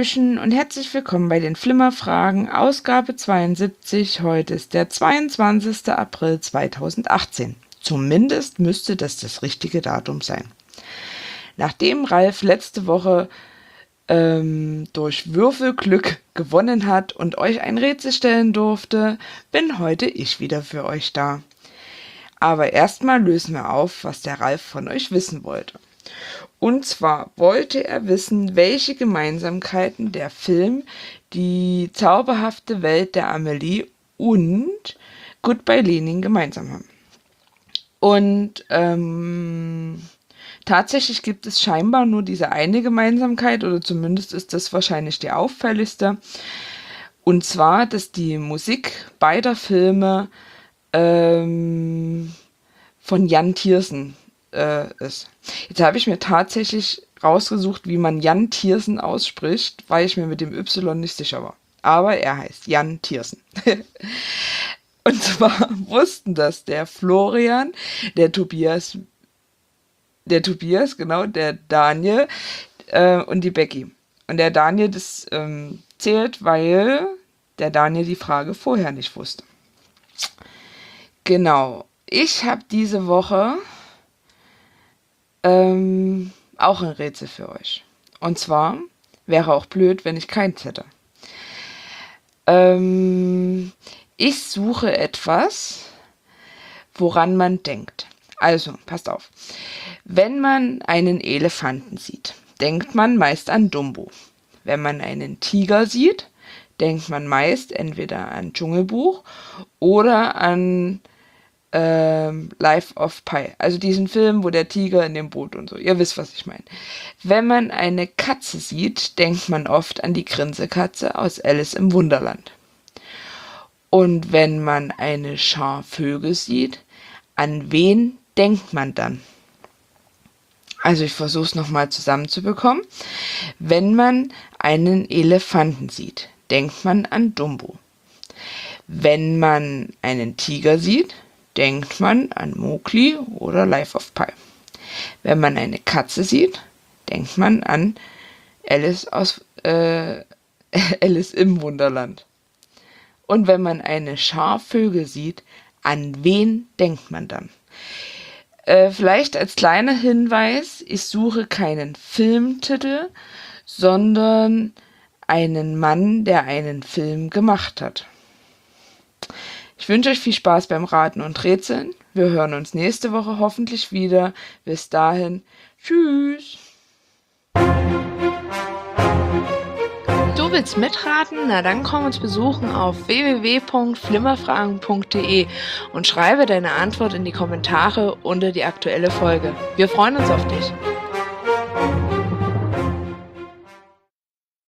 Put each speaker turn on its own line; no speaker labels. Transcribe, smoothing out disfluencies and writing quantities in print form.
Hallöchen und herzlich willkommen bei den Flimmerfragen, Ausgabe 72. Heute ist der 22. April 2018. Zumindest müsste das richtige Datum sein. Nachdem Ralf letzte Woche durch Würfelglück gewonnen hat und euch ein Rätsel stellen durfte, bin heute ich wieder für euch da. Aber erstmal lösen wir auf, was der Ralf von euch wissen wollte. Und zwar wollte er wissen, welche Gemeinsamkeiten der Film Die zauberhafte Welt der Amelie und Goodbye Lenin gemeinsam haben. Und tatsächlich gibt es scheinbar nur diese eine Gemeinsamkeit, oder zumindest ist das wahrscheinlich die auffälligste. Und zwar, dass die Musik beider Filme von Jan Tiersen ist. Jetzt habe ich mir tatsächlich rausgesucht, wie man Jan Tiersen ausspricht, weil ich mir mit dem Y nicht sicher war. Aber er heißt Jan Tiersen. Und zwar wussten das der Florian, der Tobias, genau, der Daniel und die Becky. Und der Daniel, das zählt, weil der Daniel die Frage vorher nicht wusste. Genau. Ich habe diese Woche auch ein Rätsel für euch. Und zwar wäre auch blöd, wenn ich keins hätte. Ich suche etwas, woran man denkt. Also, passt auf. Wenn man einen Elefanten sieht, denkt man meist an Dumbo. Wenn man einen Tiger sieht, denkt man meist entweder an Dschungelbuch oder an Life of Pi. Also diesen Film, wo der Tiger in dem Boot und so. Ihr wisst, was ich meine. Wenn man eine Katze sieht, denkt man oft an die Grinsekatze aus Alice im Wunderland. Und wenn man eine Schar Vögel sieht, an wen denkt man dann? Also ich versuche es nochmal zusammenzubekommen. Wenn man einen Elefanten sieht, denkt man an Dumbo. Wenn man einen Tiger sieht, denkt man an Mowgli oder Life of Pi. Wenn man eine Katze sieht, denkt man an Alice im Wunderland. Und wenn man eine Schar Vögel sieht, an wen denkt man dann? Vielleicht als kleiner Hinweis, ich suche keinen Filmtitel, sondern einen Mann, der einen Film gemacht hat. Ich wünsche euch viel Spaß beim Raten und Rätseln. Wir hören uns nächste Woche hoffentlich wieder. Bis dahin, tschüss. Du willst mitraten? Na dann komm uns besuchen auf www.flimmerfragen.de und schreibe deine Antwort in die Kommentare unter die aktuelle Folge. Wir freuen uns auf dich.